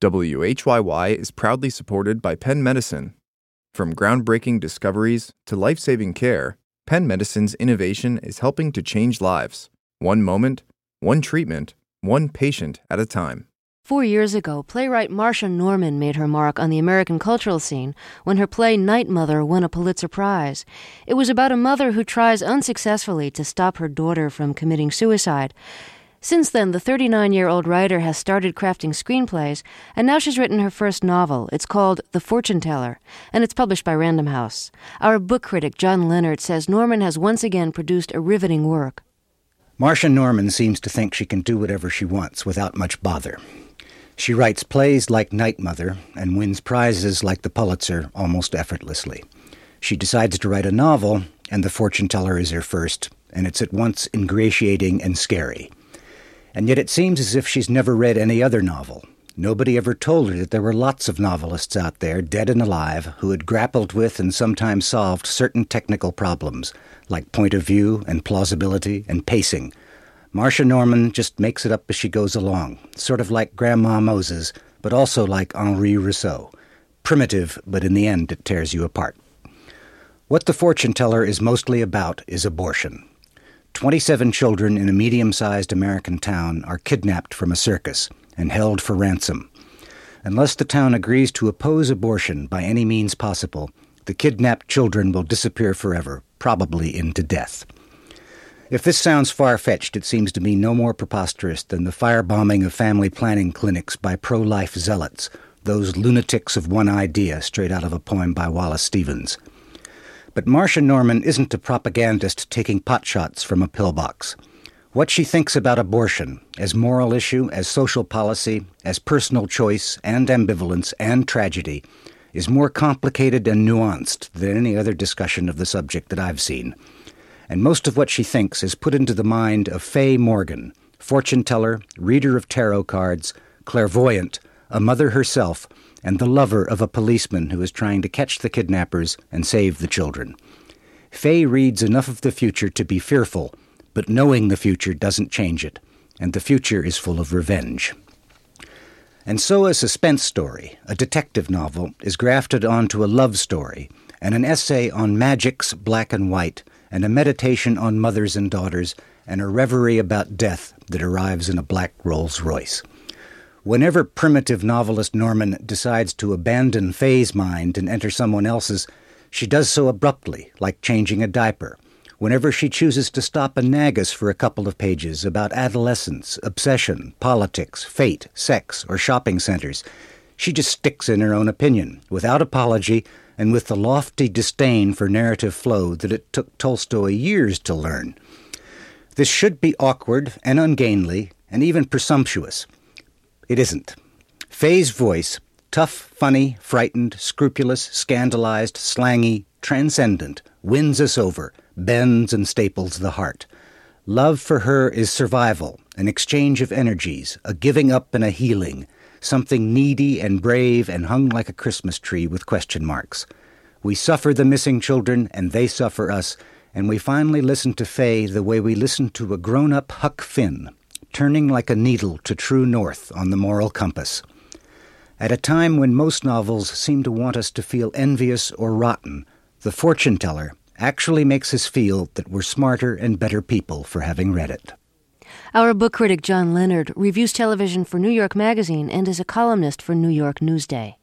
WHYY is proudly supported by Penn Medicine. From groundbreaking discoveries to life-saving care, Penn Medicine's innovation is helping to change lives. One moment, one treatment, one patient at a time. 4 years ago, playwright Marsha Norman made her mark on the American cultural scene when her play Night Mother won a Pulitzer Prize. It was about a mother who tries unsuccessfully to stop her daughter from committing suicide. Since then, the 39-year-old writer has started crafting screenplays, and now she's written her first novel. It's called The Fortune Teller, and it's published by Random House. Our book critic, John Leonard, says Norman has once again produced a riveting work. Marsha Norman seems to think she can do whatever she wants without much bother. She writes plays like Night Mother and wins prizes like the Pulitzer almost effortlessly. She decides to write a novel, and The Fortune Teller is her first, and it's at once ingratiating and scary. And yet it seems as if she's never read any other novel. Nobody ever told her that there were lots of novelists out there, dead and alive, who had grappled with and sometimes solved certain technical problems, like point of view and plausibility and pacing. Marsha Norman just makes it up as she goes along, sort of like Grandma Moses, but also like Henri Rousseau. Primitive, but in the end it tears you apart. What The Fortune Teller is mostly about is abortion. 27 children in a medium-sized American town are kidnapped from a circus and held for ransom. Unless the town agrees to oppose abortion by any means possible, the kidnapped children will disappear forever, probably into death. If this sounds far-fetched, it seems to me no more preposterous than the firebombing of family planning clinics by pro-life zealots, those lunatics of one idea straight out of a poem by Wallace Stevens. But Marsha Norman isn't a propagandist taking potshots from a pillbox. What she thinks about abortion, as moral issue, as social policy, as personal choice and ambivalence and tragedy, is more complicated and nuanced than any other discussion of the subject that I've seen. And most of what she thinks is put into the mind of Faye Morgan, fortune teller, reader of tarot cards, clairvoyant, a mother herself, and the lover of a policeman who is trying to catch the kidnappers and save the children. Faye reads enough of the future to be fearful, but knowing the future doesn't change it, and the future is full of revenge. And so a suspense story, a detective novel, is grafted onto a love story, and an essay on magic's black and white, and a meditation on mothers and daughters, and a reverie about death that arrives in a black Rolls-Royce. Whenever primitive novelist Norman decides to abandon Faye's mind and enter someone else's, she does so abruptly, like changing a diaper. Whenever she chooses to stop and nag us for a couple of pages about adolescence, obsession, politics, fate, sex, or shopping centers, she just sticks in her own opinion, without apology, and with the lofty disdain for narrative flow that it took Tolstoy years to learn. This should be awkward and ungainly, and even presumptuous. It isn't. Faye's voice, tough, funny, frightened, scrupulous, scandalized, slangy, transcendent, wins us over, bends and staples the heart. Love for her is survival, an exchange of energies, a giving up and a healing, something needy and brave and hung like a Christmas tree with question marks. We suffer the missing children, and they suffer us, and we finally listen to Faye the way we listen to a grown-up Huck Finn, turning like a needle to true north on the moral compass. At a time when most novels seem to want us to feel envious or rotten, The Fortune Teller actually makes us feel that we're smarter and better people for having read it. Our book critic, John Leonard, reviews television for New York Magazine and is a columnist for New York Newsday.